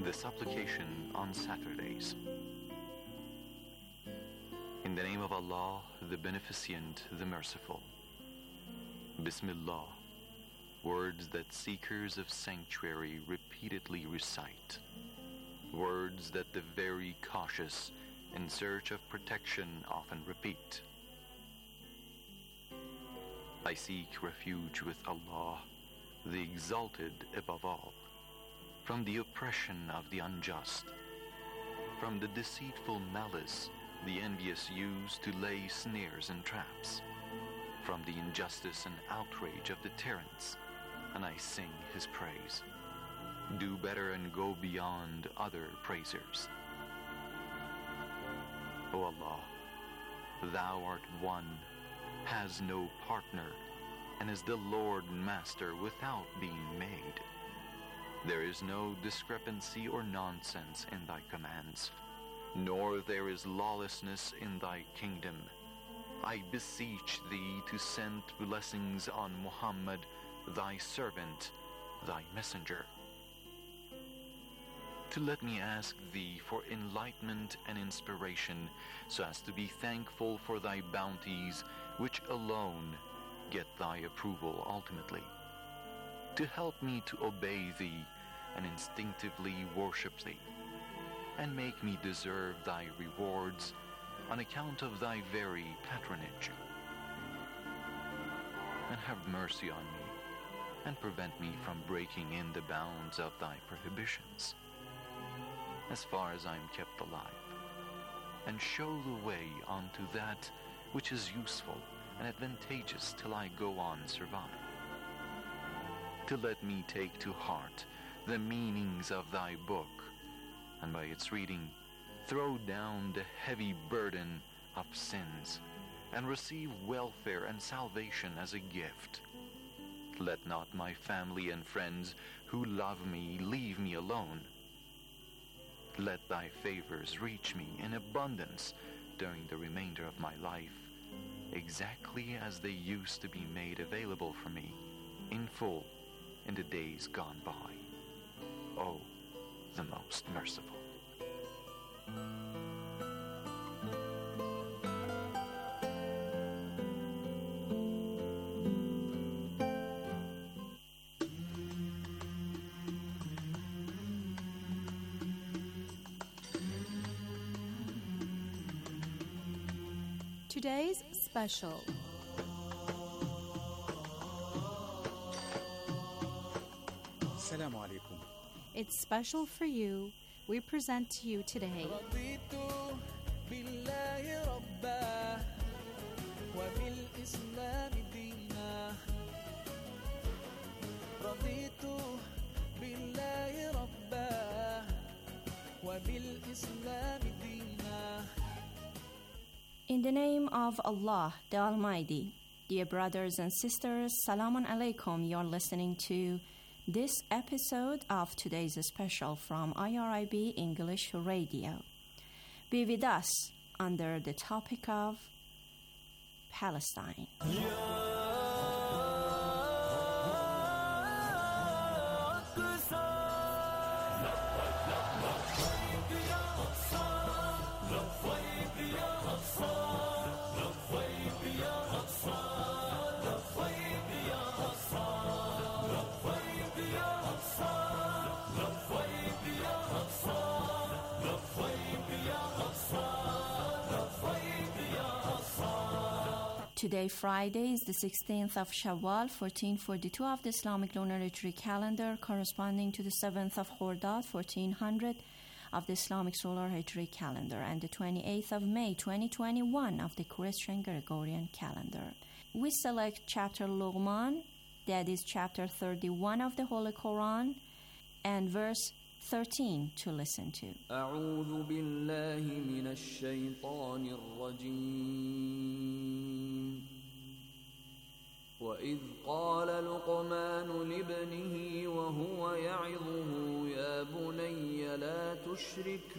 The supplication on Saturdays. In the name of Allah, the Beneficent, the Merciful. Bismillah, words that seekers of sanctuary repeatedly recite, words that the very cautious in search of protection often repeat. I seek refuge with Allah, the Exalted above all, from the oppression of the unjust, from the deceitful malice the envious use to lay snares and traps, from the injustice and outrage of the tyrants, and I sing his praise. Do better and go beyond other praisers. O Allah, Thou art one, has no partner, and is the Lord and Master without being made. There is no discrepancy or nonsense in Thy commands, nor there is lawlessness in Thy kingdom. I beseech Thee to send blessings on Muhammad, Thy servant, Thy messenger. To let me ask Thee for enlightenment and inspiration, so as to be thankful for Thy bounties, which alone get Thy approval ultimately. To help me to obey Thee and instinctively worship Thee, and make me deserve Thy rewards on account of Thy very patronage. And have mercy on me, and prevent me from breaking in the bounds of Thy prohibitions, as far as I am kept alive, and show the way unto that which is useful and advantageous till I go on survive. To let me take to heart the meanings of Thy book, and by its reading throw down the heavy burden of sins, and receive welfare and salvation as a gift. Let not my family and friends who love me leave me alone. Let Thy favors reach me in abundance during the remainder of my life, exactly as they used to be made available for me in full in the days gone by. O, the Most Merciful. Today's special. Assalamu alaikum. It's special for you. We present to you today In the name of Allah, the Almighty. Dear brothers and sisters, Salamun Alaikum. You're listening to this episode of today's special from IRIB English Radio. Be with us under the topic of Palestine. Today, Friday, is the 16th of Shawwal, 1442 of the Islamic Lunar Hijri calendar, corresponding to the 7th of Khordad, 1400 of the Islamic Solar Hijri calendar, and the 28th of May, 2021 of the Christian Gregorian calendar. We select chapter Luqman, that is chapter 31 of the Holy Quran, and verse 13 to listen to. أعوذ بالله من الشيطان الرجيم وإذ قال لقمان لابنه وهو يعظه يا بني لا تشرك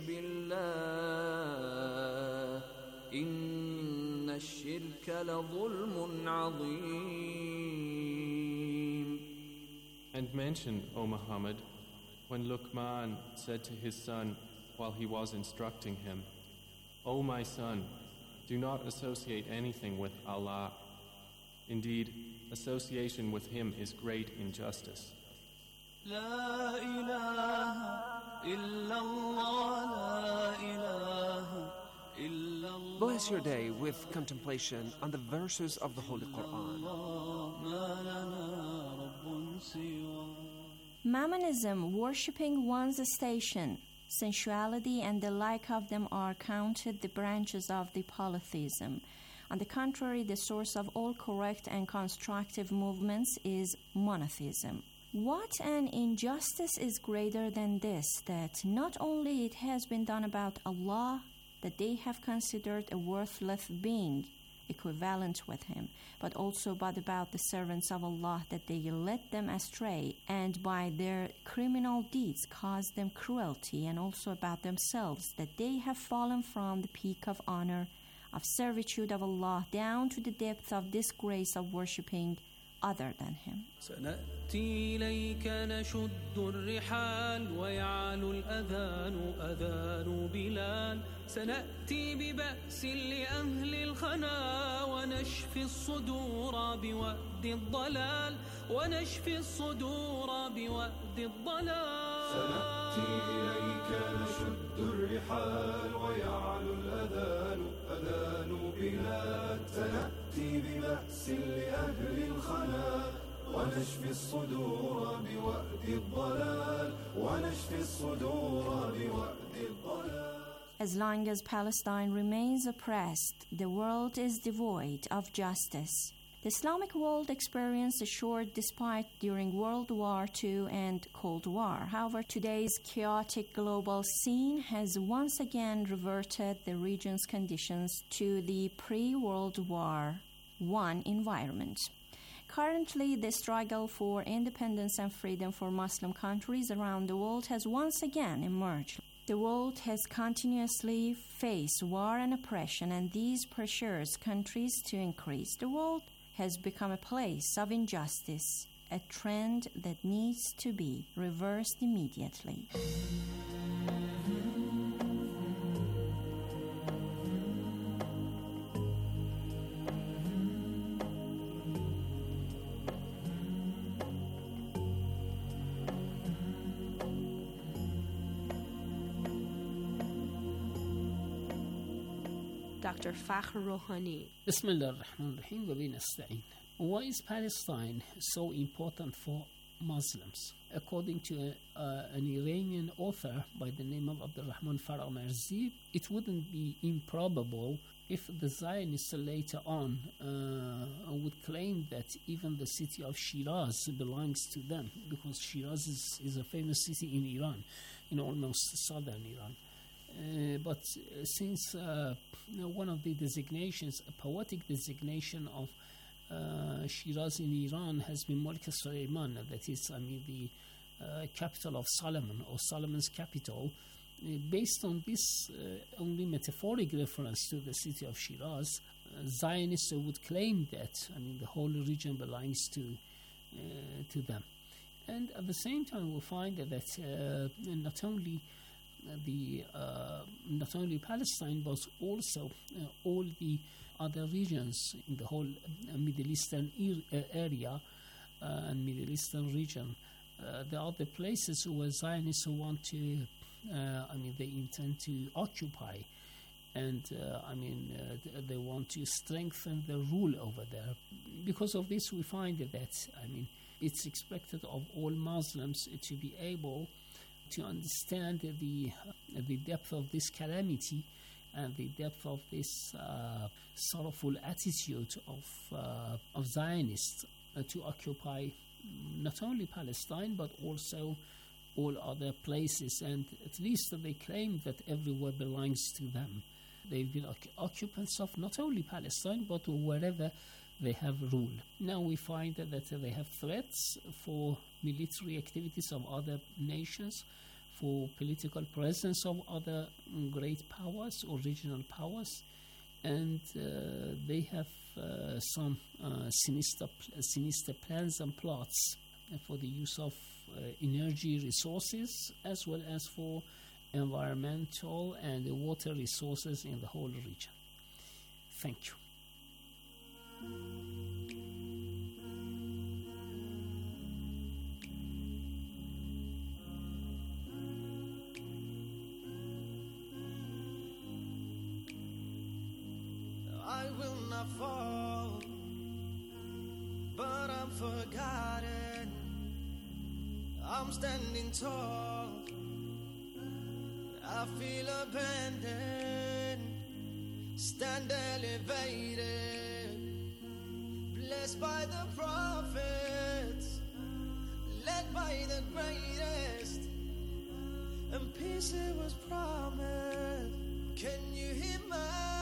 بالله إن الشرك لظلم عظيم. And mention, O Muhammad, when Luqman said to his son while he was instructing him, "O my son, do not associate anything with Allah. Indeed, association with Him is great injustice." لا إله إلا الله لا إله إلا الله. Bless your day with contemplation on the verses of the Holy Quran. ما لنا رب سواه. Mammonism, worshipping one's station, sensuality and the like of them are counted the branches of the polytheism. On the contrary, the source of all correct and constructive movements is monotheism. What an injustice is greater than this, that not only it has been done about Allah, that they have considered a worthless being, equivalent with him, but also but about the servants of Allah, that they led them astray, and by their criminal deeds caused them cruelty, and also about themselves, that they have fallen from the peak of honor, of servitude of Allah, down to the depth of disgrace of worshipping other than him. سنأتي إليك نشد الرحال ويعلو الأذان أذان بلال سنأتي ببأس لأهل الخنا ونشفي الصدور بوأد الضلال ونشفي الصدور بوأد الضلال. سنأتي إليك نشد الرحال ويعلو الأذان أذان بلال سنأتي ببأس لأهل الخنا ونشفي الصدور بوأد الضلال ونشفي الصدور بوأد الضلال. As long as Palestine remains oppressed, the world is devoid of justice. The Islamic world experienced a short despite during World War II and Cold War. However, today's chaotic global scene has once again reverted the region's conditions to the pre-World War I environment. Currently, the struggle for independence and freedom for Muslim countries around the world has once again emerged. The world has continuously faced war and oppression, and these pressures countries to increase. The world has become a place of injustice, a trend that needs to be reversed immediately. Dr. Fakhr Rouhani. Bismillah ar-Rahman ar-Rahim wa bihi nasta'in. Why is Palestine so important for Muslims? According to an Iranian author by the name of Abdurrahman Faramarzi, it wouldn't be improbable if the Zionists later on would claim that even the city of Shiraz belongs to them, because Shiraz is a famous city in Iran, in almost southern Iran. But since one of the designations, a poetic designation of Shiraz in Iran has been Mulk Suleiman, that is, the capital of Solomon, or Solomon's capital, based on this only metaphoric reference to the city of Shiraz, Zionists would claim that the whole region belongs to them. And at the same time, we'll find that not only Palestine, but also all the other regions in the whole Middle Eastern area and Middle Eastern region, there are the places where Zionists want to, they intend to occupy, and they want to strengthen their rule over there. Because of this, we find that it's expected of all Muslims to be able to understand the depth of this calamity and the depth of this sorrowful attitude of Zionists to occupy not only Palestine but also all other places, and at least they claim that everywhere belongs to them. They've been occupants of not only Palestine but wherever they have rule. Now we find that they have threats for military activities of other nations, for political presence of other great powers or regional powers, and they have some sinister plans and plots for the use of energy resources, as well as for environmental and water resources in the whole region. Thank you. I will not fall, but I'm forgotten. I'm standing tall, I feel abandoned. Stand elevated, blessed by the prophets, led by the greatest, and peace it was promised. Can you hear my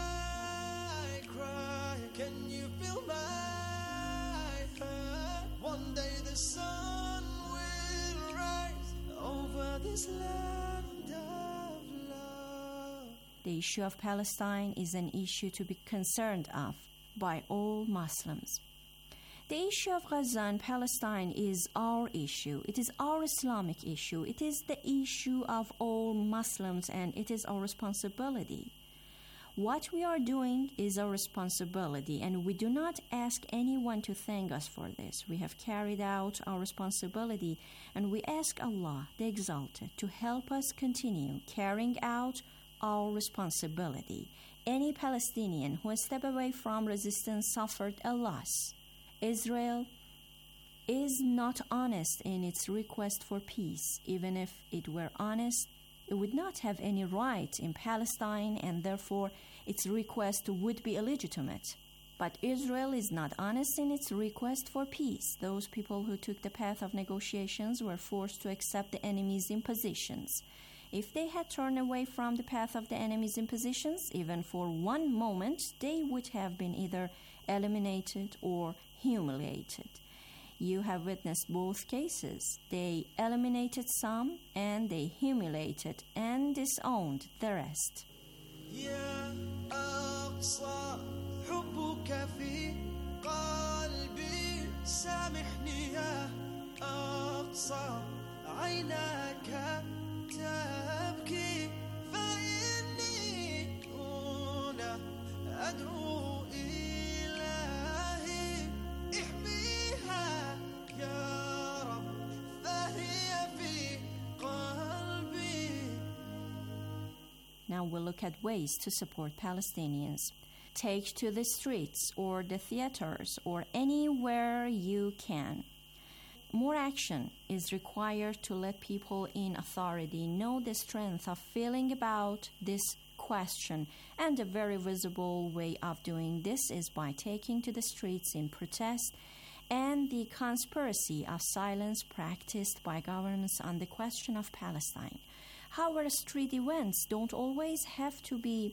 cry? Can you feel my hurt? One day the sun will rise over this land of love. The issue of Palestine is an issue to be concerned of by all Muslims. The issue of Gaza and Palestine is our issue. It is our Islamic issue. It is the issue of all Muslims, and it is our responsibility. What we are doing is our responsibility, and we do not ask anyone to thank us for this. We have carried out our responsibility, and we ask Allah, the Exalted, to help us continue carrying out our responsibility. Any Palestinian who has stepped away from resistance suffered a loss. Israel is not honest in its request for peace. Even if it were honest, it would not have any right in Palestine, and therefore its request would be illegitimate. But Israel is not honest in its request for peace. Those people who took the path of negotiations were forced to accept the enemy's impositions. If they had turned away from the path of the enemy's impositions, even for one moment, they would have been either eliminated or humiliated. You have witnessed both cases. They eliminated some, and they humiliated and disowned the rest. يا أقصى حبك في قلبي سامحني يا أقصى عيناك تبكي فإني هنا أدعو إلهي احميها يا رب فهي في قلبي. Now we'll look at ways to support Palestinians. Take to the streets or the theaters or anywhere you can. More action is required to let people in authority know the strength of feeling about this question, and a very visible way of doing this is by taking to the streets in protest and the conspiracy of silence practiced by governments on the question of Palestine. However, street events don't always have to be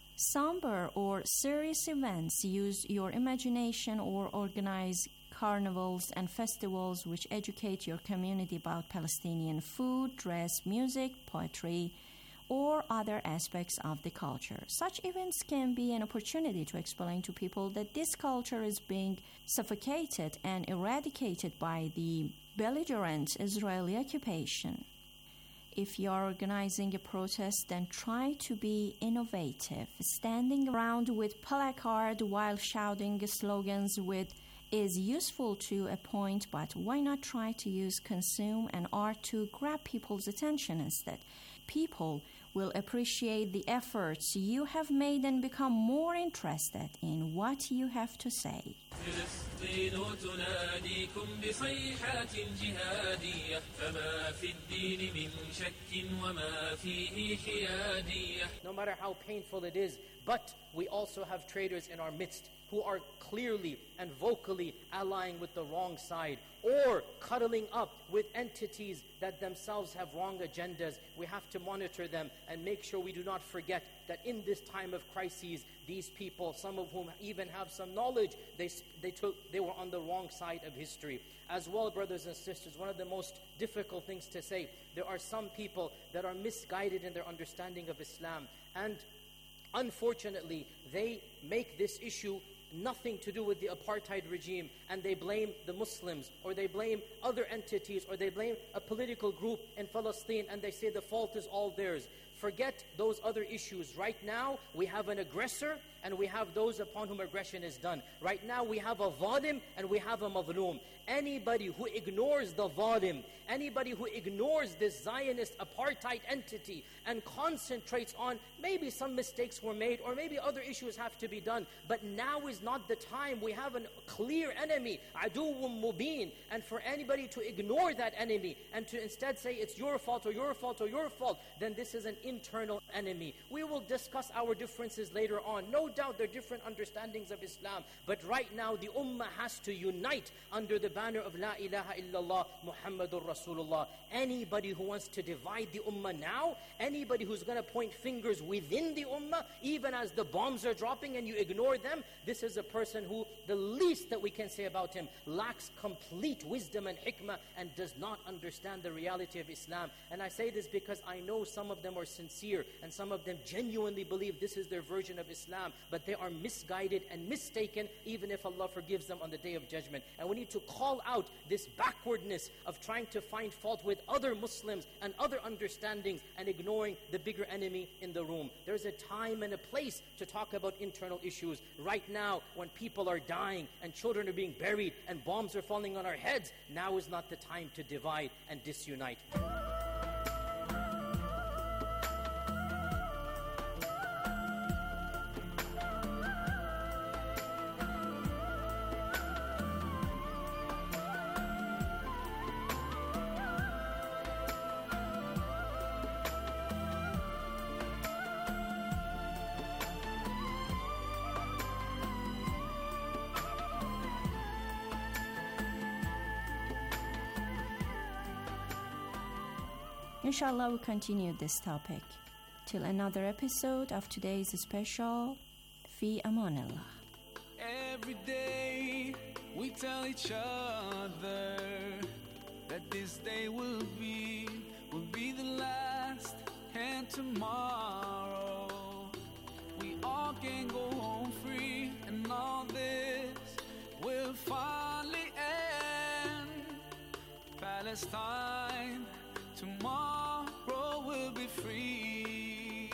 somber or serious events. Use your imagination or organize carnivals and festivals which educate your community about Palestinian food, dress, music, poetry, or other aspects of the culture. Such events can be an opportunity to explain to people that this culture is being suffocated and eradicated by the belligerent Israeli occupation. If you are organizing a protest, then try to be innovative. Standing around with placard while shouting slogans is useful to a point, but why not try to use consume and art to grab people's attention instead? People will appreciate the efforts you have made and become more interested in what you have to say. فلسطين تناديكم بصيحات جهادية فما في الدين من شك وما فيه حيادية. No matter how painful it is, but we also have traitors in our midst who are clearly and vocally allying with the wrong side or cuddling up with entities that themselves have wrong agendas. We have to monitor them and make sure we do not forget that in this time of crises, these people, some of whom even have some knowledge, they were on the wrong side of history. As well, brothers and sisters, one of the most difficult things to say, there are some people that are misguided in their understanding of Islam, and unfortunately, they make this issue nothing to do with the apartheid regime, and they blame the Muslims, or they blame other entities, or they blame a political group in Palestine, and they say the fault is all theirs. Forget those other issues. Right now, we have an aggressor, and we have those upon whom aggression is done. Right now, we have a zalim, and we have a mazloom. Anybody who ignores the zalim, anybody who ignores this Zionist apartheid entity and concentrates on maybe some mistakes were made, or maybe other issues have to be done, but now is not the time. We have a clear enemy, aduwwun mubin, and for anybody to ignore that enemy and to instead say it's your fault or your fault or your fault, then this is an internal enemy. We will discuss our differences later on. No doubt there are different understandings of Islam, but right now the ummah has to unite under the banner of La ilaha illallah Muhammadur Rasulullah. Anybody who wants to divide the ummah now, anybody who's going to point fingers within the ummah, even as the bombs are dropping and you ignore them, this is a person who, the least that we can say about him, lacks complete wisdom and hikmah and does not understand the reality of Islam. And I say this because I know some of them are sincere and some of them genuinely believe this is their version of Islam, but they are misguided and mistaken, even if Allah forgives them on the Day of Judgment. And we need to call out this backwardness of trying to find fault with other Muslims and other understandings and ignoring the bigger enemy in the room. There's a time and a place to talk about internal issues. Right now, when people are dying and children are being buried and bombs are falling on our heads, now is not the time to divide and disunite. Inshallah, we'll continue this topic. Till another episode of today's special Fi Amanillah. Every day we tell each other that this day will be the last, and tomorrow we all can go home free, and all this will finally end. Palestine, tomorrow will be free.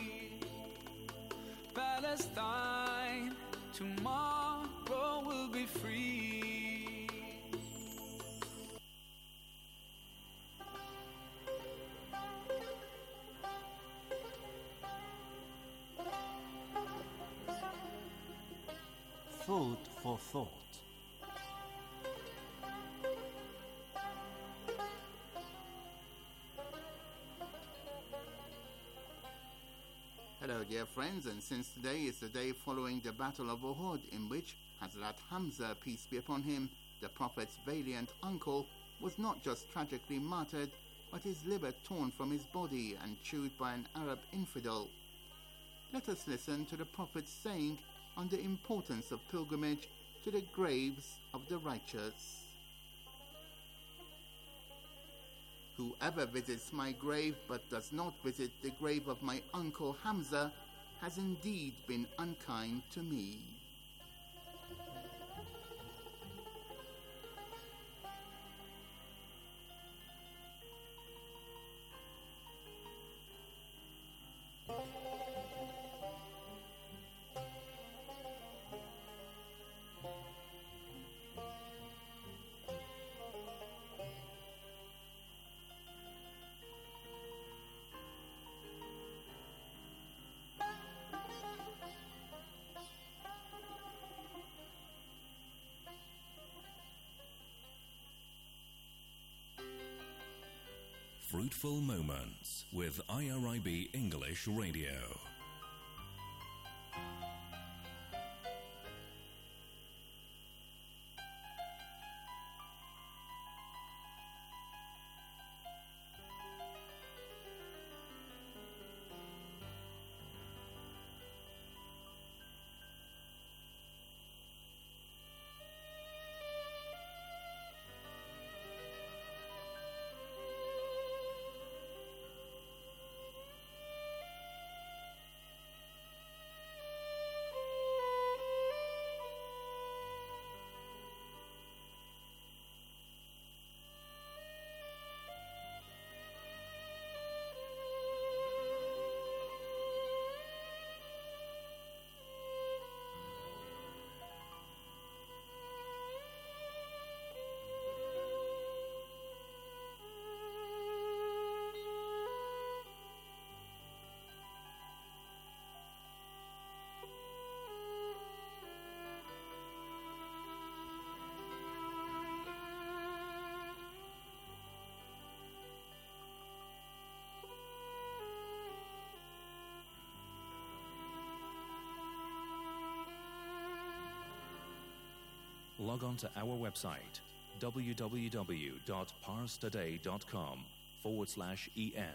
Palestine, tomorrow will be free. Food for thought. Hello dear friends, and since today is the day following the Battle of Uhud, in which Hazrat Hamza, peace be upon him, the Prophet's valiant uncle, was not just tragically martyred, but his liver torn from his body and chewed by an Arab infidel, let us listen to the Prophet's saying on the importance of pilgrimage to the graves of the righteous. Whoever visits my grave but does not visit the grave of my uncle Hamza has indeed been unkind to me. Fruitful Moments with IRIB English Radio. log on to our website www.parstoday.com/en.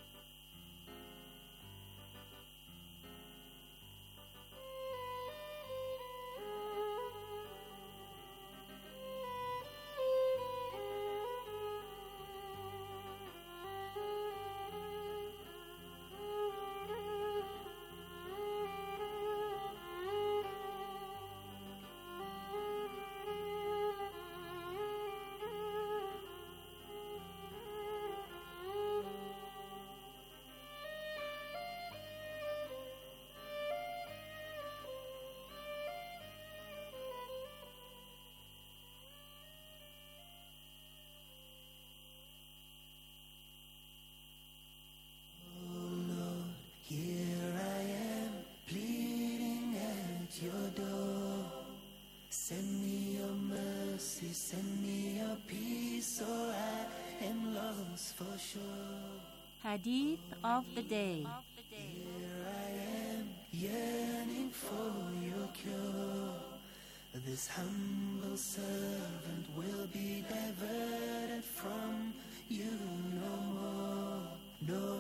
Send me your mercy, send me your peace, or I am lost for sure. Hadith of the day. Here I am, yearning for your cure. This humble servant will be diverted from you no more, no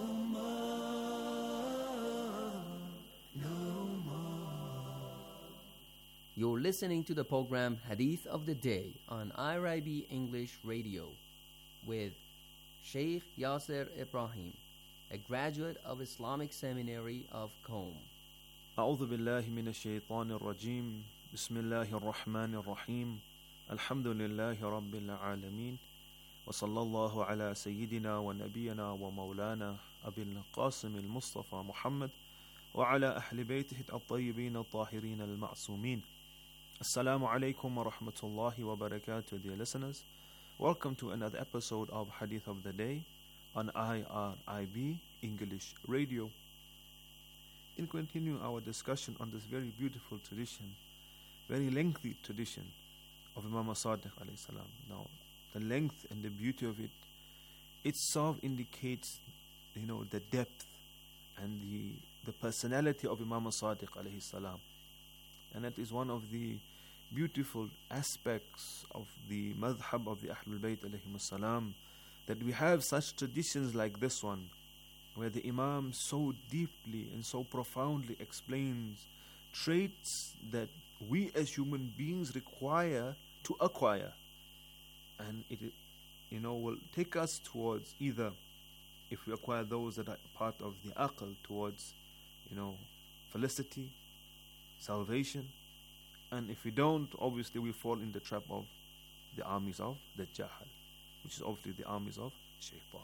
more, no more. You're listening to the program Hadith of the Day on IRIB English Radio with Sheikh Yasser Ibrahim, a graduate of Islamic Seminary of Qom. أعوذ بالله من الشيطان الرجيم بسم الله الرحمن الرحيم الحمد لله رب العالمين وصلى الله على سيدنا ونبينا ومولانا أبي القاسم المصطفى محمد وعلى أهل بيته الطيبين الطاهرين المعصومين. Assalamu alaikum wa rahmatullahi wa barakatuh, dear listeners. Welcome to another episode of Hadith of the Day on IRIB English Radio. In continuing our discussion on this very beautiful tradition, very lengthy tradition of Imam Sadiq alayhi salam. Now, the length and the beauty of it itself indicates, the depth and the personality of Imam Sadiq alayhi salam. And that is one of the beautiful aspects of the madhab of the Ahlul Bayt alayhim salam, that we have such traditions like this one, where the Imam so deeply and so profoundly explains traits that we as human beings require to acquire. And it will take us towards either, if we acquire those that are part of the aql, towards felicity, salvation, and if we don't, obviously we fall in the trap of the armies of the Jahal, which is obviously the armies of Shaitan.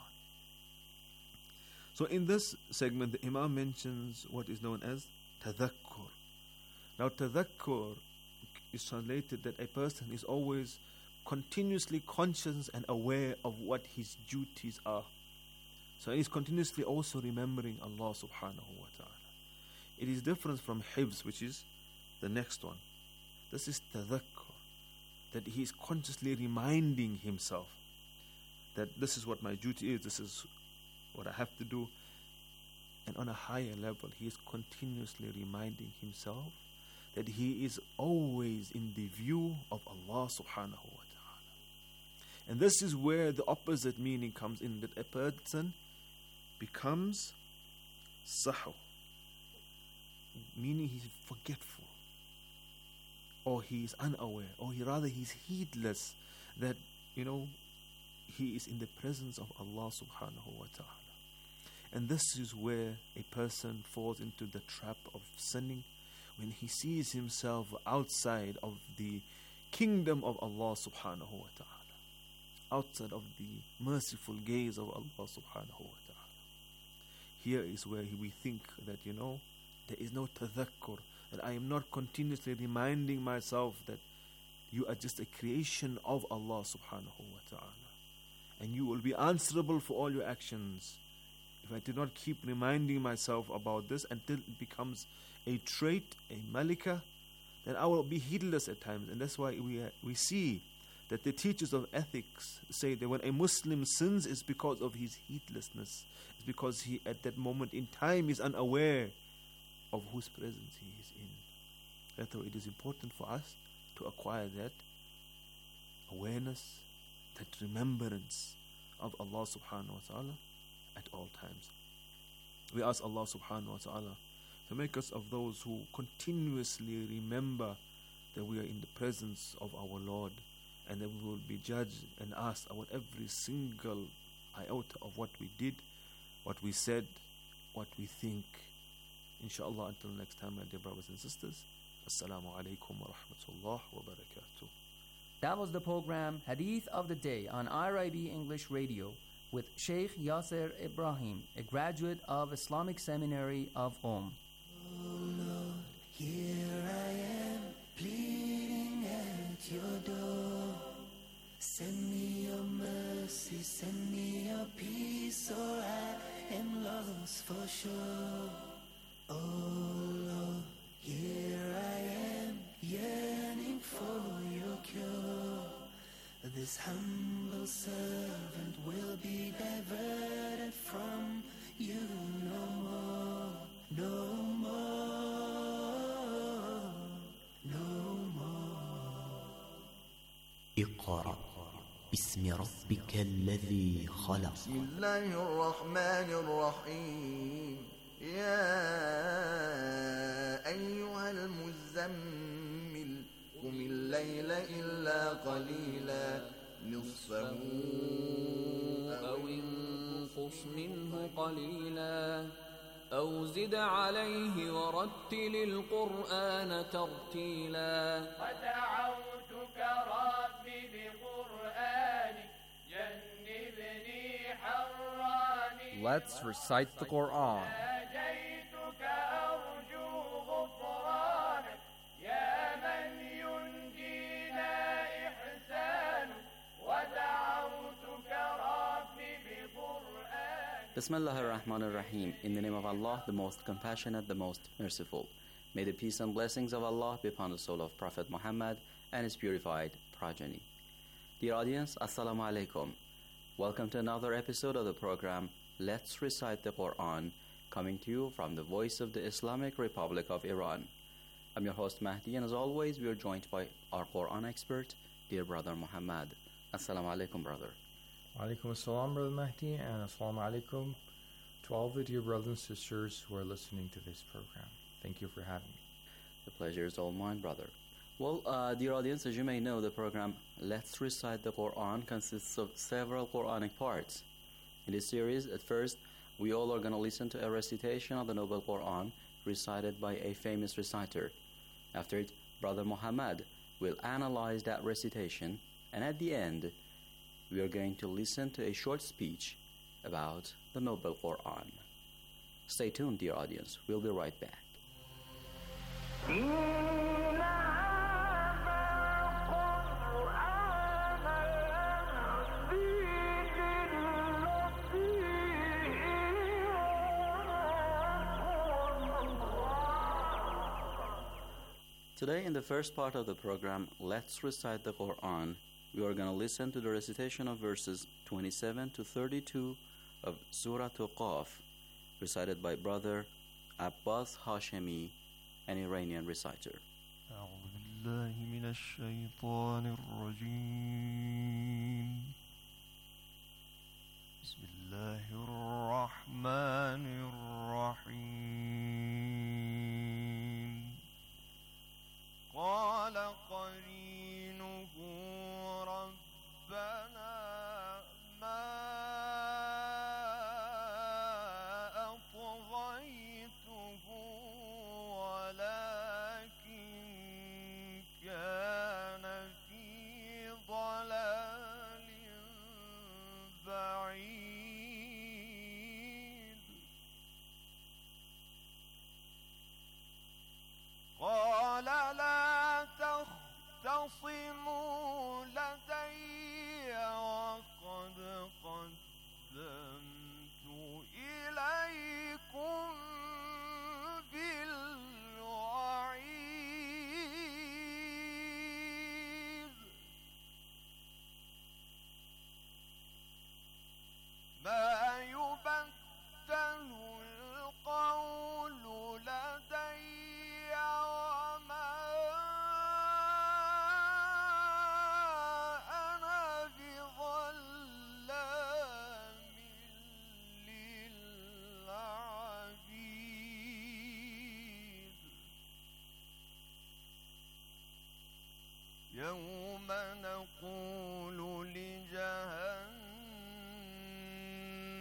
So in this segment, the Imam mentions what is known as tadhakkur. Now tadhakkur is translated that a person is always continuously conscious and aware of what his duties are. So he is continuously also remembering Allah subhanahu wa ta'ala. It is different from hibs, which is the next one. This is tadhakkur, that he is consciously reminding himself that this is what my duty is, this is what I have to do. And on a higher level, he is continuously reminding himself that he is always in the view of Allah subhanahu wa ta'ala. And this is where the opposite meaning comes in, that a person becomes sahu, meaning he's forgetful, or he is unaware, or he's heedless that he is in the presence of Allah subhanahu wa ta'ala. And this is where a person falls into the trap of sinning, when he sees himself outside of the kingdom of Allah subhanahu wa ta'ala, outside of the merciful gaze of Allah subhanahu wa ta'ala. Here is where we think that there is no tadhakkur, that I am not continuously reminding myself that you are just a creation of Allah subhanahu wa ta'ala, and you will be answerable for all your actions. If I do not keep reminding myself about this until it becomes a trait, a malika, then I will be heedless at times. And that's why we see that the teachers of ethics say that when a Muslim sins, it's because of his heedlessness. It's because he at that moment in time is unaware of whose presence he is in. Therefore, it is important for us to acquire that awareness, that remembrance of Allah subhanahu wa ta'ala at all times. We ask Allah subhanahu wa ta'ala to make us of those who continuously remember that we are in the presence of our Lord, and that we will be judged and asked about every single iota of what we did, what we said, what we think. Inshallah, until next time, my dear brothers and sisters, Assalamu alaikum wa rahmatullah wa barakatuh. That was the program Hadith of the Day on IRIB English Radio with Sheikh Yasser Ibrahim, a graduate of Islamic Seminary of Qom. Here I am, pleading at your door. Send me your mercy, send me your peace, or I am lost for sure. Oh Lord, here I am, yearning for your cure. This humble servant will be diverted from you no more, no more, no more. اقرأ باسم ربك الذي خلق. بسم الله الرحمن الرحيم. يا أيها المزمل قم الليل إلا قليلا نصفه أو انقص منه قليلا أو زد عليه ورتل القرآن ترتيلا. ودعوتك ربي بقرآنك جنبني حراني. Let's recite the Quran. ناجيتك أرجو غفرانك يا من ينجينا إحسانك. ودعوتك ربي بقرآنك. Bismillah ar-Rahman ar-Rahim. In the name of Allah, the most compassionate, the most merciful. May the peace and blessings of Allah be upon the soul of Prophet Muhammad and his purified progeny. Dear audience, Assalamu alaikum. Welcome to another episode of the program Let's Recite the Quran, coming to you from the voice of the Islamic Republic of Iran. I'm your host Mahdi, and as always, we are joined by our Quran expert, dear brother Muhammad. Assalamu alaikum, brother. Alaikum assalam, Brother Mahdi, and assalamu alaikum to all the dear brothers and sisters who are listening to this program. Thank you for having me. The pleasure is all mine, brother. Well, dear audience, as you may know, the program Let's Recite the Quran consists of several Quranic parts. In this series, at first, we all are going to listen to a recitation of the Noble Quran recited by a famous reciter. After it, Brother Muhammad will analyze that recitation, and at the end, we are going to listen to a short speech about the Noble Quran. Stay tuned, dear audience. We'll be right back. Today, in the first part of the program, Let's Recite the Quran, we are going to listen to the recitation of verses 27 to 32 of Surah Qaf, recited by Brother Abbas Hashemi, an Iranian reciter. أعوذ بالله من الشيطان الرجيم. بسم الله الرحمن الرحيم. قال قرينه ربنا ما أطغيته ولكن كان في ضلال بعيد.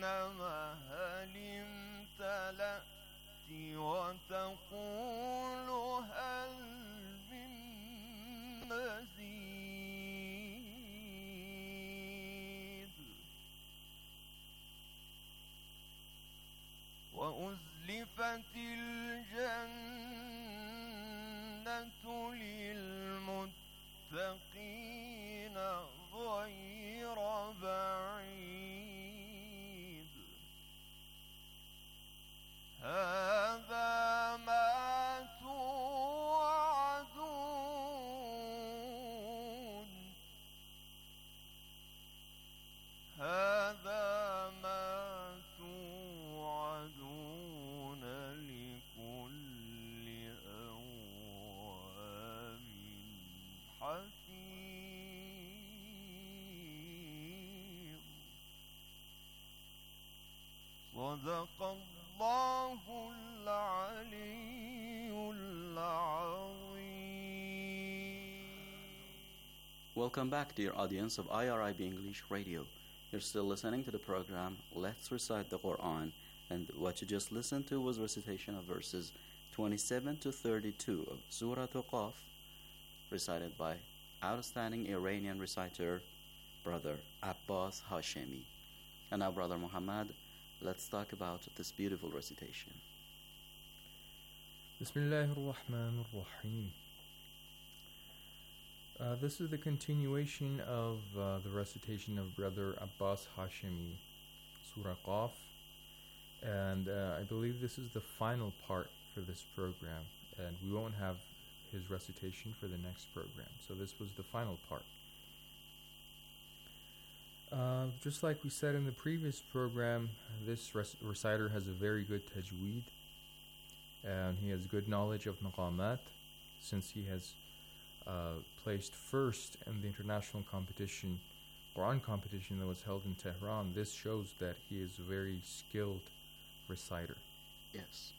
جهنم هل امتلأت وتقول هل من مزيد وأزلفت الجنة للمتقين غير بعيد هذا ما توعدون هذا ما توعدون لكل أواب حفيظ صدق الله العلي العظيم. Welcome back, dear audience of IRIB English Radio. You're still listening to the program Let's Recite the Quran, and what you just listened to was recitation of verses 27 to 32 of Surah Qaf, recited by outstanding Iranian reciter, Brother Abbas Hashemi. And now, Brother Muhammad, let's talk about this beautiful recitation. Bismillahir Rahmanir Rahim. This is the continuation of the recitation of Brother Abbas Hashemi, Surah Qaf, and I believe this is the final part for this program, and we won't have his recitation for the next program, so this was the final part. Just like we said in the previous program, this reciter has a very good tajweed, and he has good knowledge of maqamat, since he has placed first in the international competition, Quran competition that was held in Tehran. This shows that he is a very skilled reciter. Yes.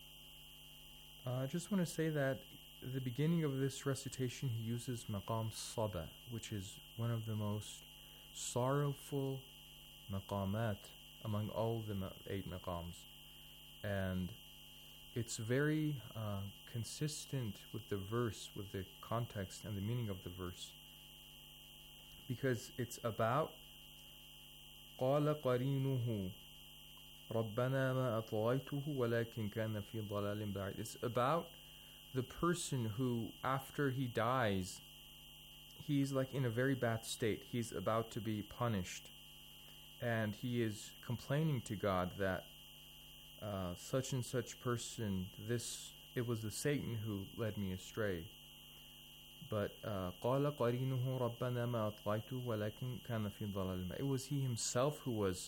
I just want to say that at the beginning of this recitation he uses maqam saba, which is one of the most sorrowful maqamat among all the 8 maqams, and it's very consistent with the verse, with the context and the meaning of the verse, because it's about قال قرينه ربنا ما أطغيته ولكن كان في ضلال بعيد. It's about the person who, after he dies, he's like in a very bad state. He's about to be punished, and he is complaining to God that such and such person, it was the Satan who led me astray. But قال قرينه ربنا ما أطغيته ولكن كان في ضلال بعيد. It was he himself who was,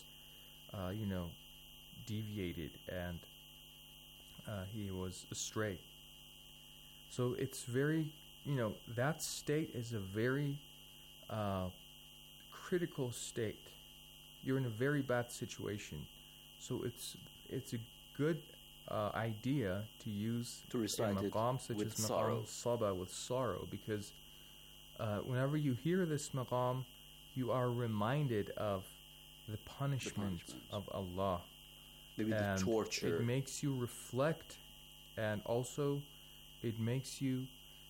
deviated, and he was astray. So it's very, that state is a very critical state. You're in a very bad situation. So it's a good idea to use to recite a maqam such as maqam saba, with sorrow, because whenever you hear this maqam, you are reminded of the punishment of Allah. Maybe and the torture. It makes you reflect, and also it makes you,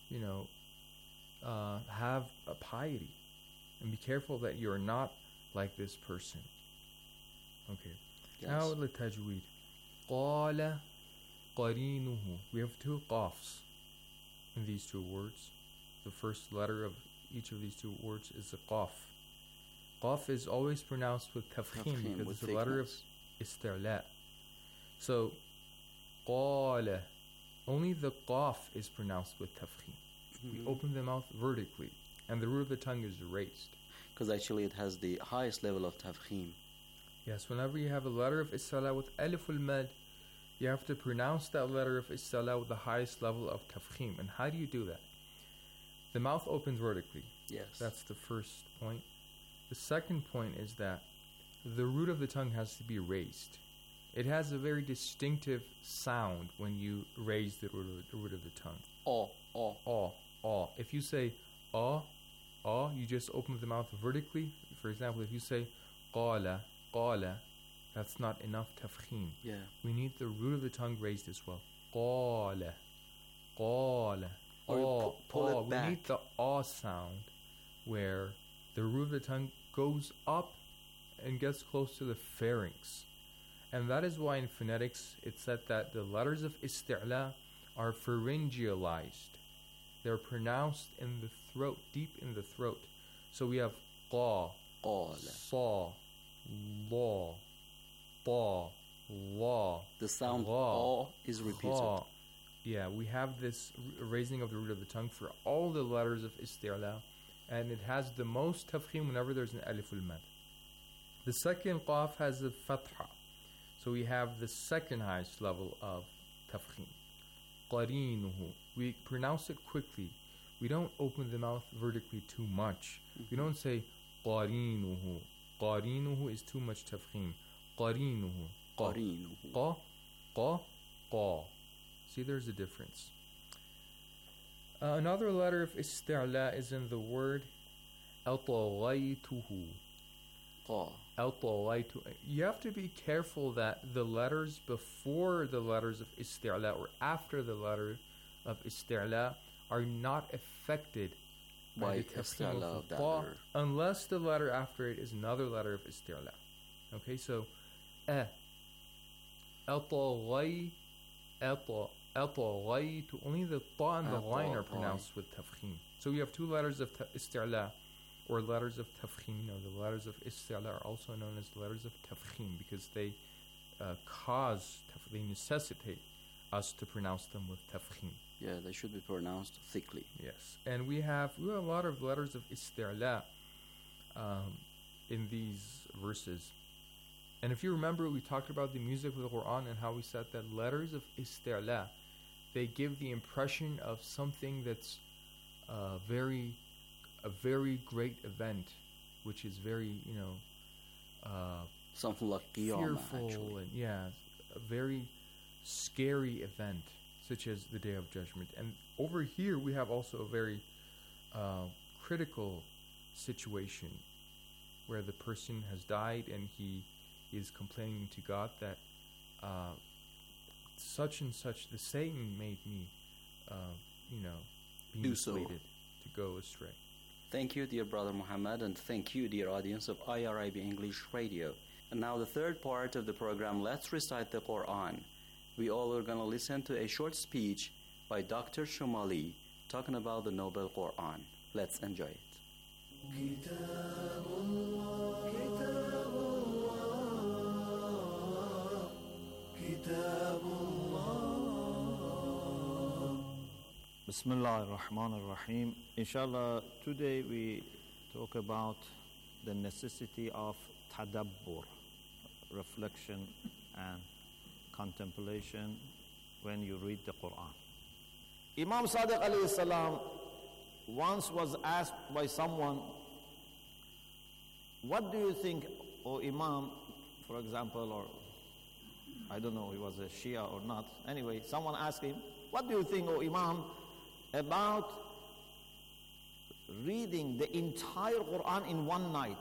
have a piety, and be careful that you are not like this person. Okay. Yes. Now the tajweed. قال قرينه. We have 2 qafs in these 2 words. The first letter of each of these 2 words is a qaf. Qaf is always pronounced with tafkhim because it's a letter of isti'la. So قال, only the qaf is pronounced with tafkhim. We open the mouth vertically, and the root of the tongue is raised. Because actually it has the highest level of tafkhim. Yes, whenever you have a letter of istila with alif al-mad, you have to pronounce that letter of istila with the highest level of tafkhim. And how do you do that? The mouth opens vertically. Yes. That's the first point. The second point is that the root of the tongue has to be raised. It has a very distinctive sound when you raise the root of the tongue. If you say you just open the mouth vertically. For example, if you say qala, That's not enough tafkhim. Yeah. We need the root of the tongue raised as well. Qala. Qala. Or you pull it back. We need the ah sound where the root of the tongue goes up and gets close to the pharynx. And that is why in phonetics it's said that the letters of isti'la are pharyngealized. They're pronounced in the throat, deep in the throat. So we have qa, sa, la, ta, la. The sound la, is repeated. kha. Yeah, we have this raising of the root of the tongue for all the letters of isti'la, and it has the most tafkhim whenever there's an alif al-mad. The second qaf has a fatha. So we have the second highest level of tafkhim. Qarinuhu. We pronounce it quickly. We don't open the mouth vertically too much. We don't say qarinuhu. Qarinuhu is too much tafkhim. Qarinuhu. Qarinuhu. Qa, qa, qa. See, there's a difference. Another letter of isti'la is in the word al-taghaytuhu. You have to be careful that the letters before the letters of isti'la or after the letter of isti'la are not affected by the tafkhim of ta, unless the letter after it is another letter of isti'la. Okay, so only the ta and the line are pronounced with tafkhim. So we have two letters of isti'la, or letters of tafkhim. The letters of isti'la are also known as letters of tafkhim because they they necessitate us to pronounce them with tafkhim. Yeah, they should be pronounced thickly. Yes, and we have a lot of letters of isti'la in these verses. And if you remember, we talked about the music of the Quran and how we said that letters of isti'la, they give the impression of something that's a very great event, which is very, something like Qiyamah, fearful, actually. and a very scary event, such as the Day of Judgment. And over here, we have also a very critical situation where the person has died and he is complaining to God that such and such, the Satan made me, be misled to go astray. Thank you, dear brother Muhammad, and thank you, dear audience of IRIB English Radio. And now the third part of the program, Let's Recite the Quran. We all are going to listen to a short speech by Dr. Shumali talking about the Noble Quran. Let's enjoy it. Bismillah ar-Rahman ar-Rahim. Inshallah, today we talk about the necessity of tadabbur, reflection and contemplation when you read the Quran. Imam Sadiq alayhi salam once was asked by someone, what do you think, O Imam, for example, or I don't know, he was a Shia or not. Anyway, someone asked him, what do you think, O Imam, about reading the entire Quran in one night?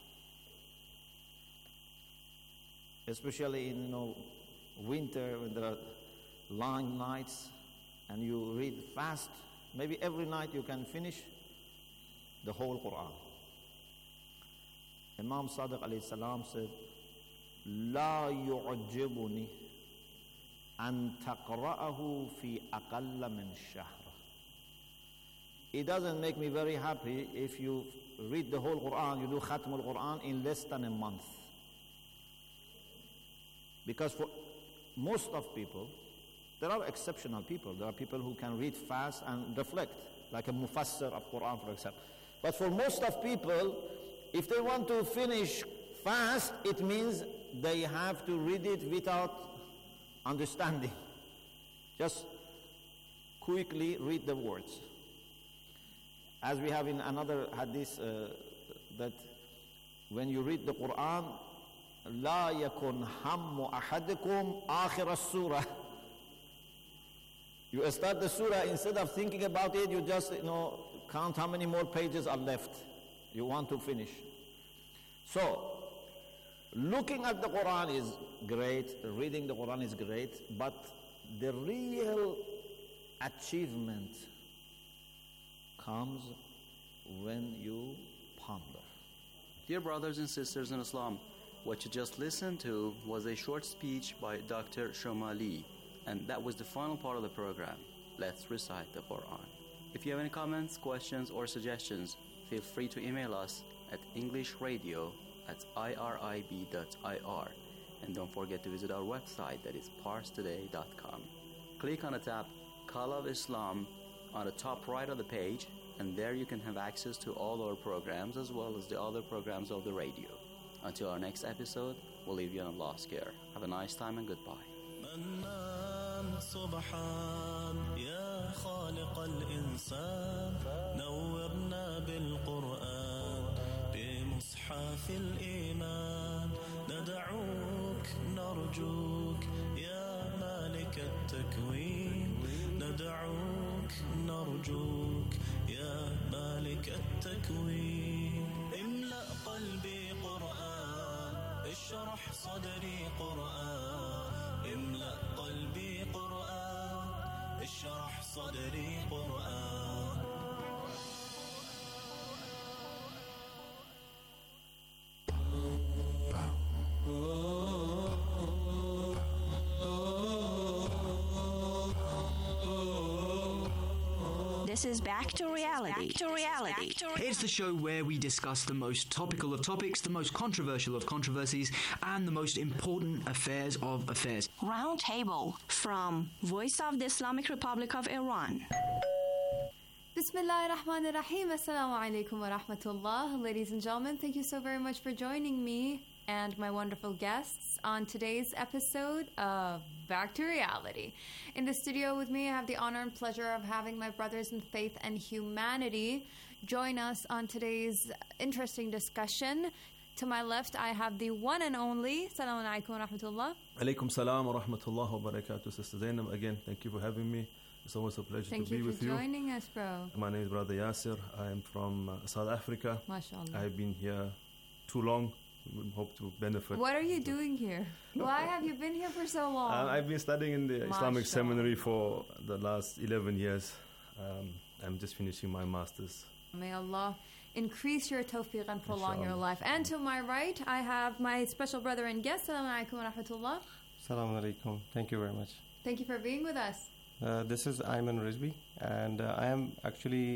Especially in winter when there are long nights and you read fast. Maybe every night you can finish the whole Quran. Imam Sadiq alayhi salam said, لا يعجبني أن تقرأه في أقل من شهر. It doesn't make me very happy if you read the whole Quran, you do Khatm al-Quran in less than a month. Because for most of people, there are exceptional people. There are people who can read fast and reflect, like a Mufassir of Quran, for example. But for most of people, if they want to finish fast, it means they have to read it without understanding. Just quickly read the words. As we have in another hadith that when you read the Quran, لا يكن هم أحدكم آخر السورة. You start the surah, instead of thinking about it, you just count how many more pages are left. You want to finish. So, Looking at the Quran is great, reading the Quran is great, but the real achievement comes when you ponder. Dear brothers and sisters in Islam, what you just listened to was a short speech by Dr. Shomali, and that was the final part of the program. Let's recite the Quran. If you have any comments, questions, or suggestions, feel free to email us at englishradio@irib.ir, and don't forget to visit our website, that is parstoday.com. Click on the tab Call of Islam on the top right of the page, and there you can have access to all our programs as well as the other programs of the radio. Until our next episode, we'll leave you in Allah's care. Have a nice time and goodbye. سبحان يا خالق الإنسان نورنا بالقرآن بمصحف الإيمان ندعوك نرجوك يا مالك التكوين ندعوك نرجوك يا مالك التكوين املأ قلبي قرآن اشرح صدري قرآن املأ قلبي قرآن اشرح صدري قرآن. This is Back to Reality. It's the show where we discuss the most topical of topics, the most controversial of controversies, and the most important affairs of affairs. Roundtable from Voice of the Islamic Republic of Iran. Bismillah ar-Rahman ar-Rahim. Assalamu alaikum wa rahmatullah. Ladies and gentlemen, thank you so very much for joining me and my wonderful guests on today's episode of Back to Reality. In the studio with me, I have the honor and pleasure of having my brothers in faith and humanity join us on today's interesting discussion. To my left, I have the one and only. Assalamu alaikum wa rahmatullah. Alaikum salam wa rahmatullah wa barakatuh. Sister Zainab, again, thank you for having me. It's always a pleasure to be with you. Thank you for joining us, bro. My name is Brother Yasir. I am from South Africa. MashaAllah. I've been here too long. We hope to benefit. What are you doing here? Why have you been here for so long? I've been studying in the Islamic Seminary for the last 11 years. I'm just finishing my master's. May Allah increase your tawfiq and prolong your life. And to my right, I have my special brother and guest. Assalamu alaikum wa rahmatullah. Assalamu alaikum. Thank you very much. Thank you for being with us. This is Ayman Rizvi, and I am actually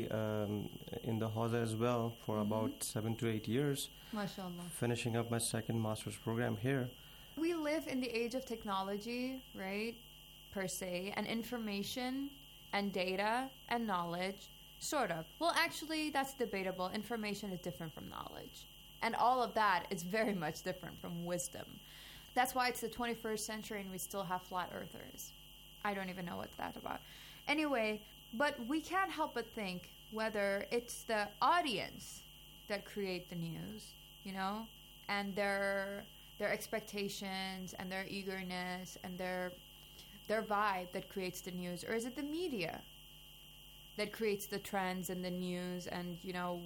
in the Hawza as well for about 7 to 8 years. MashaAllah. Finishing up my second master's program here. We live in the age of technology, right, per se, and information and data and knowledge, sort of. Well, actually, that's debatable. Information is different from knowledge. And all of that is very much different from wisdom. That's why it's the 21st century and we still have flat earthers. I don't even know what that's about. Anyway, but we can't help but think whether it's the audience that create the news, you know, and their expectations and their eagerness and their vibe that creates the news, or is it the media that creates the trends and the news and, you know,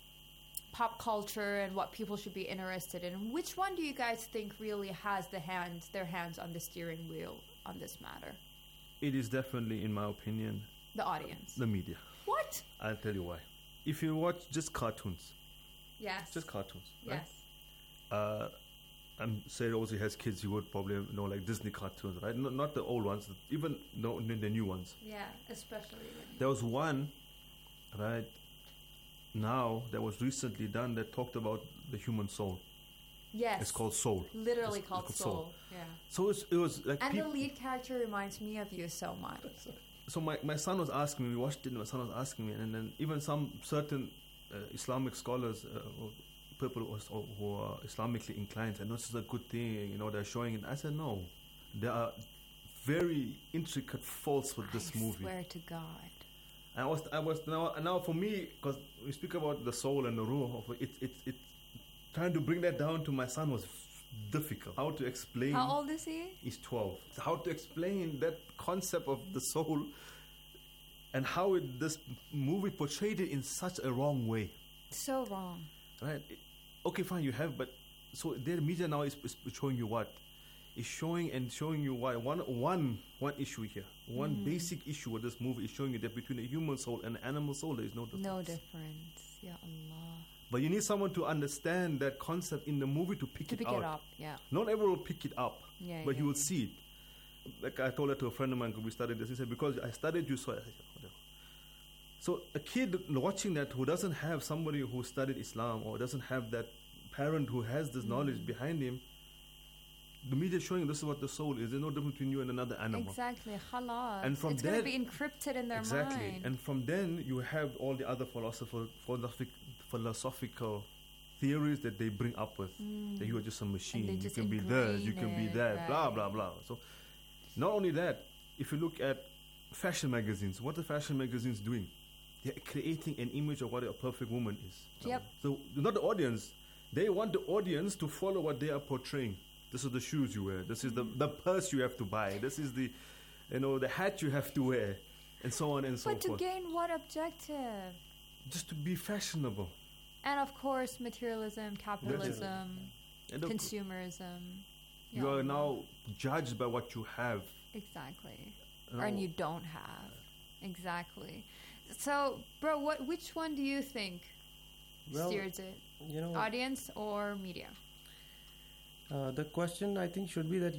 pop culture and what people should be interested in? Which one do you guys think really has their hands on the steering wheel on this matter? It is definitely, in my opinion, the audience. The media. What? I'll tell you why. If you watch just cartoons. Yes. Just cartoons. Yes. Right? And Said also has kids, you would probably know, like Disney cartoons, right? Not the old ones, even the new ones. Yeah, especially. There was one, right, now that was recently done that talked about the human soul. Yes. It's called Soul. Literally it's called Soul. Yeah. So it was like. And the lead character reminds me of you so much. So my son was asking me, we watched it, and my son was asking me, and then even some certain Islamic scholars, or people who are Islamically inclined, said, no, this is a good thing, you know, they're showing it. I said, no. There are very intricate faults with this movie. I swear to God. I was now for me, because we speak about the soul and the ruh, it trying to bring that down to my son was difficult. How to explain? How old is he? He's 12. So how to explain that concept of the soul and how this movie portrayed it in such a wrong way. So wrong. Right? Okay, fine, you have, but so their media now is showing you what? Is showing you why one issue here. One basic issue with this movie is showing you that between a human soul and an animal soul there is no difference. No difference. Ya Allah. But you need someone to understand that concept in the movie to pick it up. Yeah. Not everyone will pick it up, but you will yeah. see it. Like I told that to a friend of mine when we studied this. He said, because I studied you, so I said, whatever. So a kid watching that who doesn't have somebody who studied Islam or doesn't have that parent who has this knowledge behind him, the media is showing this is what the soul is. There's no difference between you and another animal. Exactly, khalas. And from it's going to be encrypted in their mind. And from then you have all the other philosophical theories that they bring up with. That you are just a machine. You can be this, you can be that, right. blah, blah, blah. So not only that, if you look at fashion magazines, what are fashion magazines doing? They're creating an image of what a perfect woman is. Yep. So not the audience. They want the audience to follow what they are portraying. This is the shoes you wear. This is the purse you have to buy. This is the hat you have to wear, and so on and so forth. But to gain what objective? Just to be fashionable. And of course, materialism, capitalism, And consumerism. You are now judged by what you have. Exactly. No. And you don't have. Exactly. So, bro, which one do you think steers it? Audience or media? The question I think should be that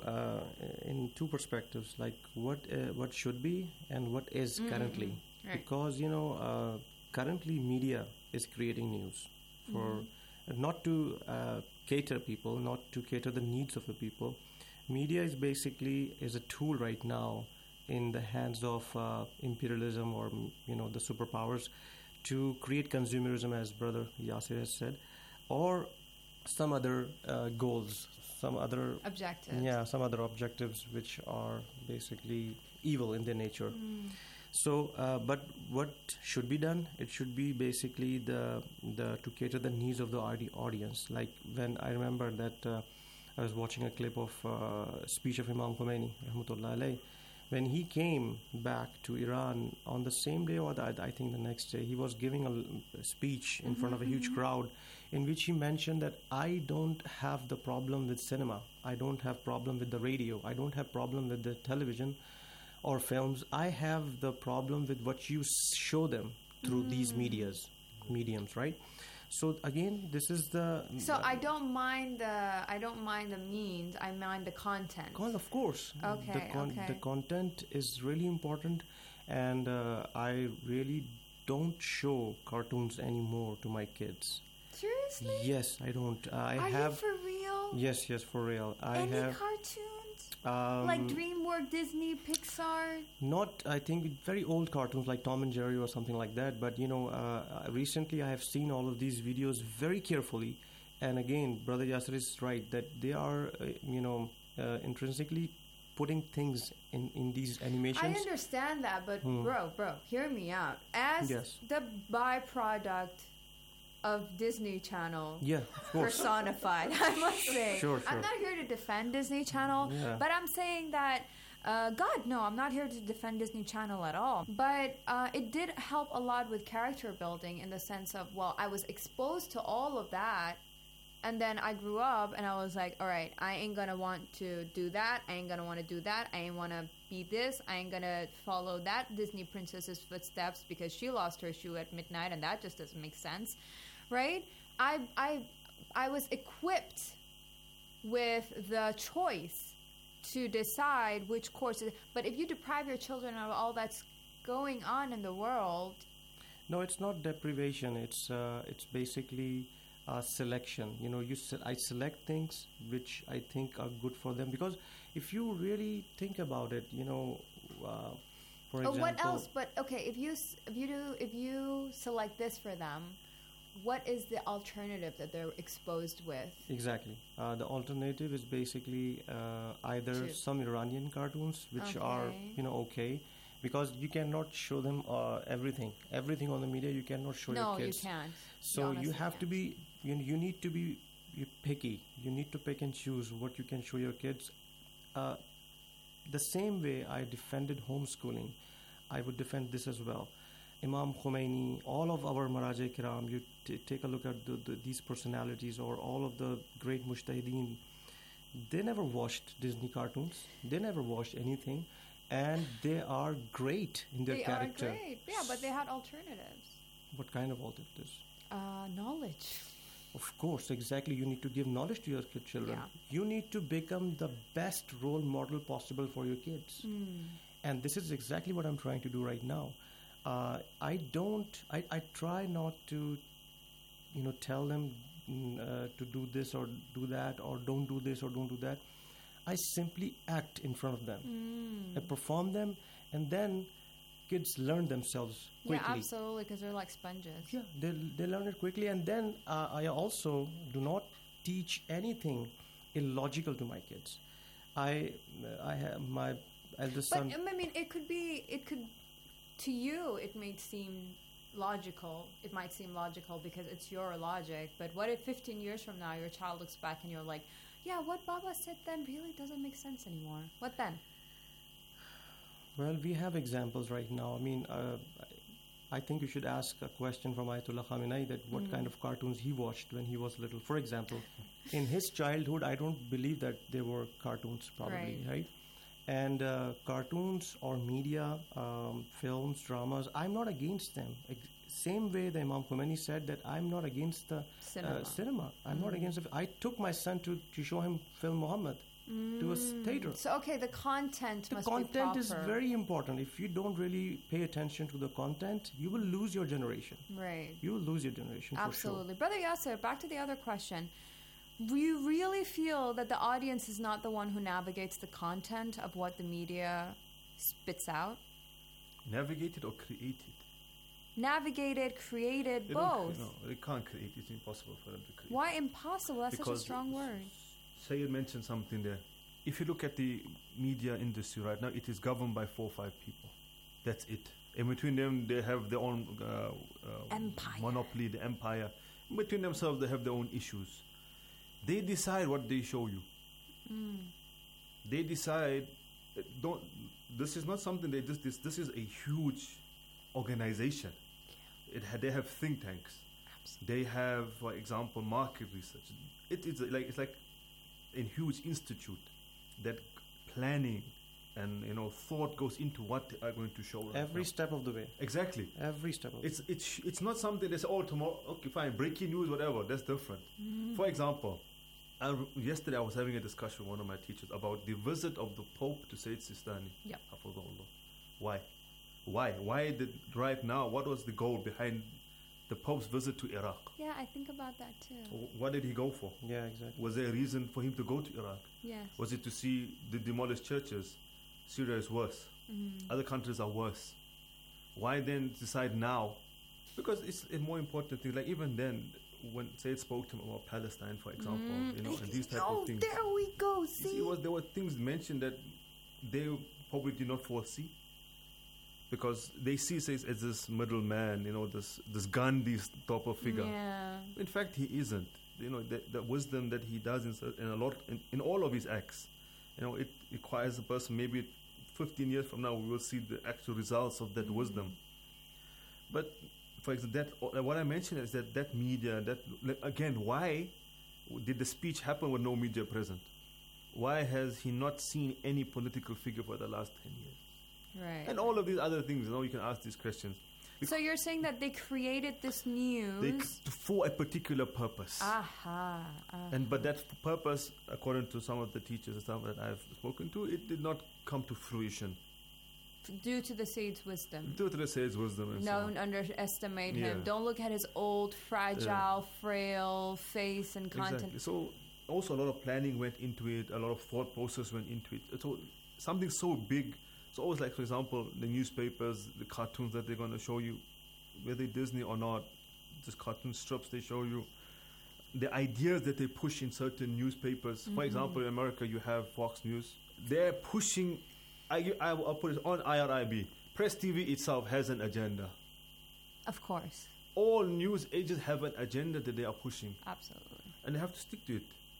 in two perspectives, like what should be and what is currently, right. Because currently media is creating news for not to cater people, not to cater the needs of the people. Media is basically a tool right now in the hands of imperialism or the superpowers to create consumerism, as Brother Yasir has said, or some other goals, some other objectives. Yeah, some other objectives which are basically evil in their nature. So, but what should be done? It should be basically the to cater the needs of the audience. Like when I remember that I was watching a clip of speech of Imam Khomeini, rahmatullah alayh. When he came back to Iran on the same day or I think the next day, he was giving a speech in front of a huge crowd in which he mentioned that I don't have the problem with cinema. I don't have problem with the radio. I don't have problem with the television or films. I have the problem with what you show them through these mediums, right? So again, this is the. So I don't mind the means. I mind the content. Of course. Okay. The content is really important, and I really don't show cartoons anymore to my kids. Seriously? Yes, I don't. Are you for real? Yes, for real. Any cartoons? Like DreamWorks, Disney, Pixar? Not, I think, very old cartoons like Tom and Jerry or something like that. But, recently I have seen all of these videos very carefully. And again, Brother Yasir is right that they are, intrinsically putting things in these animations. I understand that, but bro, hear me out. As the byproduct of Disney Channel personified, I must say. Sure. I'm not here to defend Disney Channel, but I'm saying that, I'm not here to defend Disney Channel at all. But it did help a lot with character building in the sense of, I was exposed to all of that, and then I grew up and I was like, all right, I ain't gonna want to do that. I ain't gonna want to do that. I ain't want to be this. I ain't gonna follow that Disney princess's footsteps because she lost her shoe at midnight, and that just doesn't make sense. Right? I was equipped with the choice to decide which courses. But if you deprive your children of all that's going on in the world, no, it's not deprivation. It's basically selection. I select things which I think are good for them, because if you really think about it, for example. What else? But okay, if you select this for them, what is the alternative that they're exposed with? Exactly. The alternative is basically either some Iranian cartoons, which are, okay, because you cannot show them everything on the media. You cannot show your kids. No, you can't. So you have to be, you need to be picky. You need to pick and choose what you can show your kids. The same way I defended homeschooling, I would defend this as well. Imam Khomeini, all of our Maraja Kiram, you take a look at these personalities, or all of the great Mujtahideen, they never watched Disney cartoons. They never watched anything. And they are great in their character. They are great. Yeah, but they had alternatives. What kind of alternatives? Knowledge. Of course, exactly. You need to give knowledge to your children. Yeah. You need to become the best role model possible for your kids. And this is exactly what I'm trying to do right now. I try not to, tell them to do this or do that, or don't do this or don't do that. I simply act in front of them. I perform them, and then kids learn themselves quickly. Yeah, absolutely, because they're like sponges. Yeah, they learn it quickly, and then I also do not teach anything illogical to my kids. I have my eldest son. But I mean, it could to you it might seem logical. It might seem logical because it's your logic. But what if 15 years from now your child looks back and you're like, yeah, what Baba said then really doesn't make sense anymore. What then? Well, we have examples right now. I mean, I think you should ask a question from Ayatollah Khamenei that what kind of cartoons he watched when he was little. For example, in his childhood, I don't believe that there were cartoons, probably, right? And cartoons or media, films, dramas, I'm not against them. Same way the Imam Khomeini said that I'm not against the cinema. I'm not against it. I took my son to show him film Muhammad to a theater. So, okay, the content must be proper. The content is very important. If you don't really pay attention to the content, you will lose your generation. Right. You will lose your generation, absolutely. For sure. Brother Yasser, back to the other question. Do you really feel that the audience is not the one who navigates the content of what the media spits out? Navigated or created? Navigated, created, both. They can't create. It's impossible for them to create. Why impossible? That's such a strong word. Sayyid mentioned something there. If you look at the media industry right now, it is governed by 4 or 5 people. That's it. In between them, they have their own empire. Monopoly, the empire. In between themselves, they have their own issues. They decide what they show you. They decide. This is not something they just. This is a huge organization. They have think tanks. Absolutely. They have, for example, market research. It's like a huge institute that planning and thought goes into what they are going to show. Every step of the way. Exactly. Every step of the way. It's not something they say, tomorrow, okay, fine, breaking news, whatever. That's different. For example, yesterday I was having a discussion with one of my teachers about the visit of the Pope to Sayyid Sistani. Yep. Why? Why did right now? What was the goal behind the Pope's visit to Iraq? Yeah, I think about that too. What did he go for? Yeah, exactly. Was there a reason for him to go to Iraq? Yes. Was it to see the demolished churches? Syria is worse. Other countries are worse. Why then decide now? Because it's a more important thing. Like even then, when Sayyid spoke to him about Palestine, for example, and these type of things. There we go. See, there were things mentioned that they probably did not foresee. Because they see Sayyid as this middleman, this Gandhi type of figure. Yeah. In fact, he isn't. The wisdom that he does in all of his acts, it requires a person. Maybe 15 years from now, we will see the actual results of that wisdom. But for example, what I mentioned is that media. Again, why did the speech happen with no media present? Why has he not seen any political figure for the last 10 years? Right. And all of these other things, you can ask these questions. So you're saying that they created this news for a particular purpose. But that purpose, according to some of the teachers and stuff that I've spoken to, it did not come to fruition. Due to the Sayyid's wisdom. Due to the Sayyid's wisdom. And don't underestimate him. Don't look at his old, fragile, frail face and content. Exactly. So also a lot of planning went into it. A lot of thought process went into it. So something so big. It's always like, for example, the newspapers, the cartoons that they're going to show you, whether Disney or not, just cartoon strips they show you, the ideas that they push in certain newspapers. For example, in America, you have Fox News. They're pushing, I'll put it on IRIB. Press TV itself has an agenda. Of course. All news agents have an agenda that they are pushing. Absolutely. And they have to stick to it.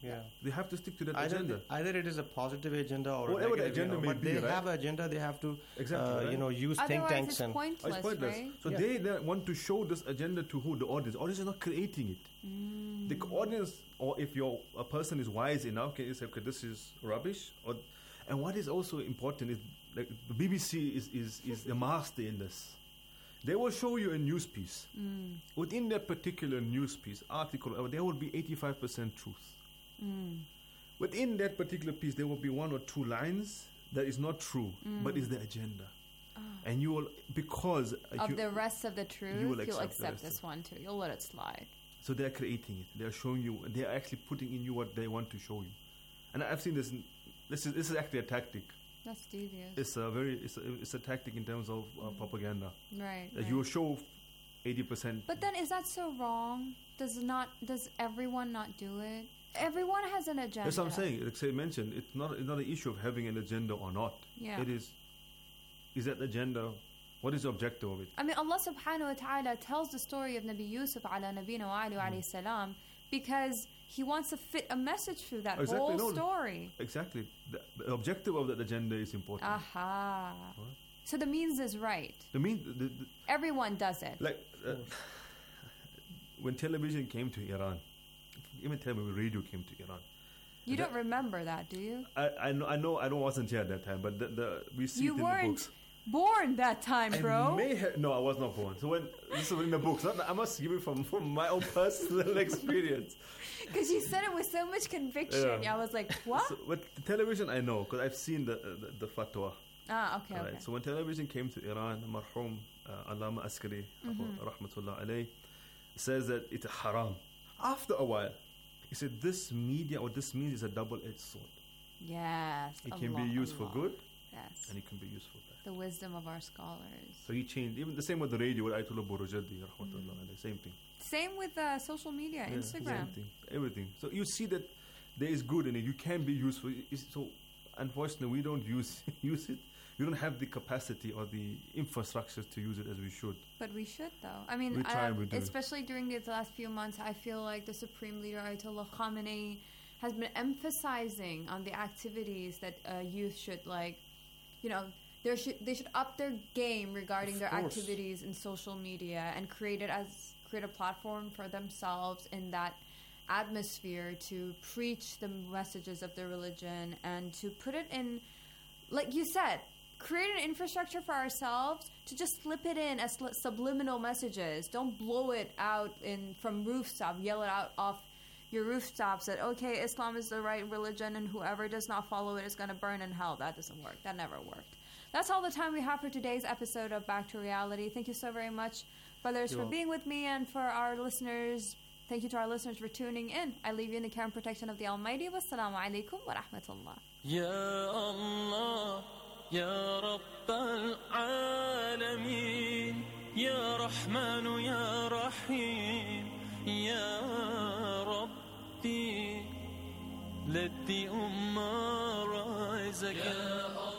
Yeah. They have to stick to that either agenda. Either it is a positive agenda or whatever a negative, the agenda may but be, they right? have an agenda. They have to, Exactly, right? use think Otherwise tanks it's and pointless, It's pointless. right? So Yeah. they want to show this agenda to who? The audience. The audience is not creating it. The audience, or if a person is wise enough, can you say, okay, this is rubbish? And what is also important is, like, the BBC is the master in this. They will show you a news piece. Within that particular news piece, article, there will be 85% truth. Within that particular piece, there will be 1 or 2 lines that is not true, but is the agenda. And you will, because Of the rest of the truth, you will you'll accept the accept rest this one too. You'll let it slide. So they're creating it. They're showing you. They're actually putting in you what they want to show you. And I've seen this. This is actually a tactic. That's devious. It's a tactic in terms of propaganda. Right. That you will show 80%. But then, is that so wrong? Does everyone not do it? Everyone has an agenda. That's what I'm saying. Like I mentioned, it's not an issue of having an agenda or not. Yeah. It is that agenda? What is the objective of it? I mean, Allah subhanahu wa ta'ala tells the story of Nabi Yusuf ala nabina wa alayhi salam because He wants to fit a message through that whole story. Exactly. The objective of that agenda is important. Aha. Right? So the means is right. Everyone does it. Like, when television came to Iran, even tell me when radio came to Iran. You don't remember that, do you? I know I wasn't here at that time, but we see it in the books. You weren't born that time, bro. No, I was not born. So when this is in the books, I must give it from my own personal experience. Because you said it with so much conviction. Yeah. I was like, what? So, but the television, I know, because I've seen the fatwa. Okay, right. okay. So when television came to Iran, Marhum Allama Askari, rahmatullah alayh, says that it's haram. After a while, he said this media or this means is a double-edged sword. Yes. It can be used for good. Yes. And it can be used for bad. The wisdom of our scholars. So he changed. Even the same with the radio with Ayatollah Burujadi, rahmatullah alayh, same thing. Same with social media, Instagram. Same thing, everything. So you see that there is good in it. You can be useful. So unfortunately, we don't use it. We don't have the capacity or the infrastructures to use it as we should. But we should, though. I mean, especially during these last few months, I feel like the Supreme Leader Ayatollah Khamenei has been emphasizing on the activities that youth should they should up their game regarding their activities in social media and create a platform for themselves in that atmosphere to preach the messages of their religion and to put it in, like you said, create an infrastructure for ourselves to just slip it in as subliminal messages. Don't blow it out from rooftop, yell it out off your rooftops that, okay, Islam is the right religion and whoever does not follow it is going to burn in hell. That doesn't work. That never worked. That's all the time we have for today's episode of Back to Reality. Thank you so very much, brothers, for being with me, and for our listeners. Thank you to our listeners for tuning in. I leave you in the care and protection of the Almighty. Wassalamu alaikum wa rahmatullah. Ya Allah, Ya Rabb al-Alameen, Ya Rahman, Ya Rahim, Ya Rabbi, let the Ummah rise again.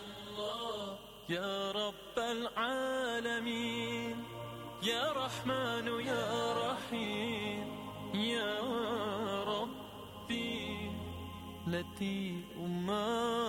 يا رب العالمين يا رحمن يا رحيم يا ربي التي أمة